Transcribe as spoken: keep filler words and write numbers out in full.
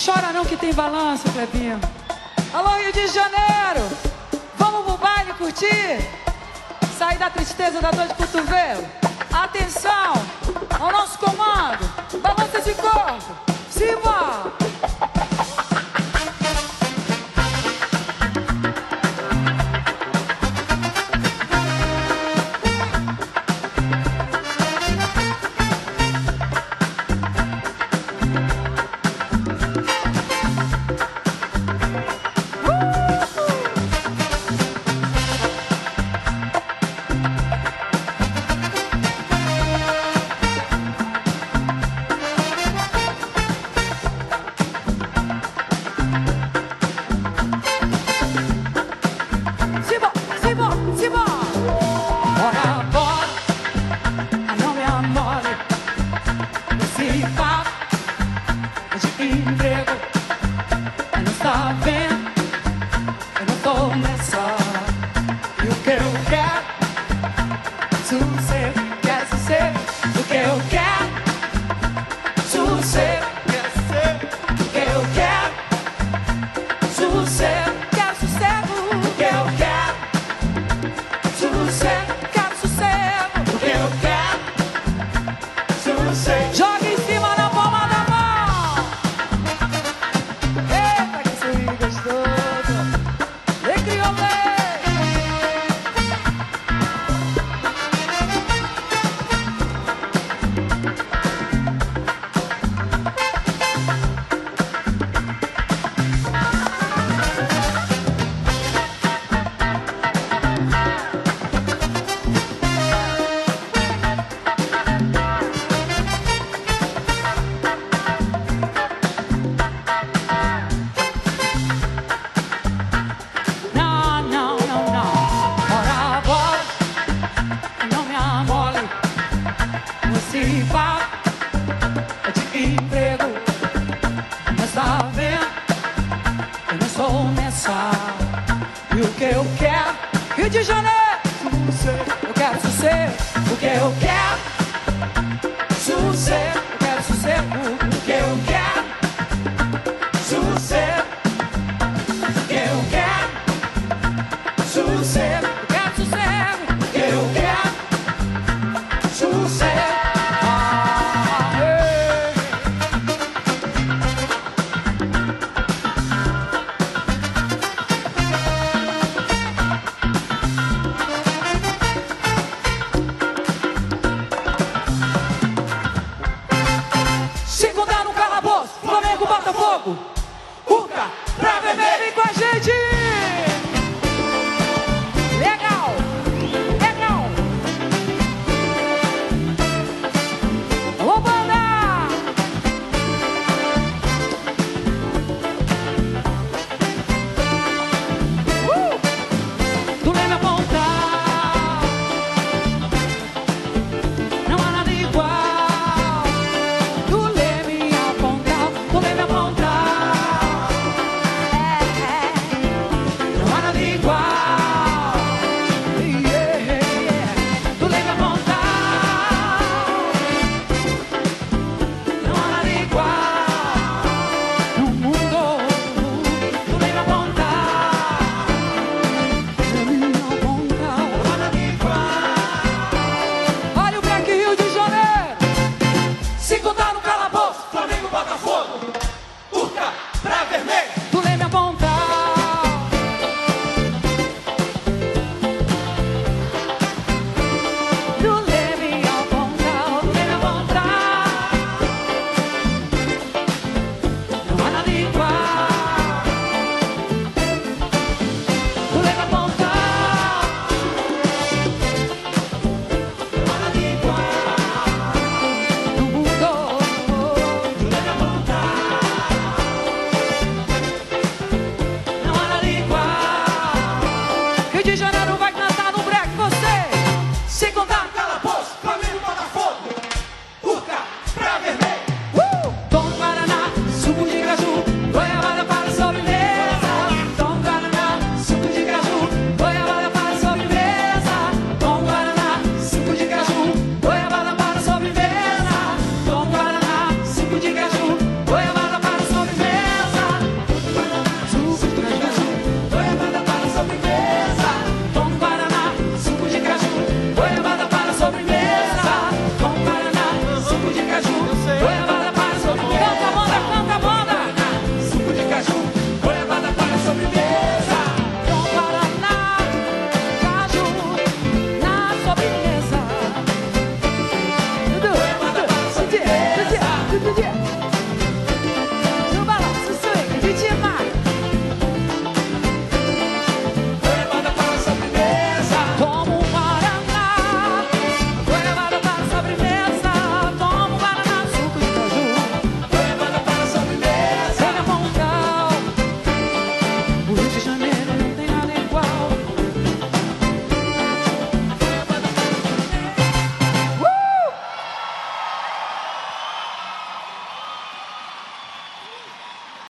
Chora não que tem balanço, Clebinho. Alô, Rio de Janeiro, vamos pro baile curtir? Sair da tristeza, da dor de cotovelo. Atenção ao nosso comando. Balança esse corpo, Simba! Rio de Janeiro, eu quero sossego, o que eu quero. Sossego, eu quero sossego, o que eu quero. Sossego, o que eu quero. Sossego, eu quero sossego, o que eu quero. Sossego. Urca, pra beber, vem com a gente!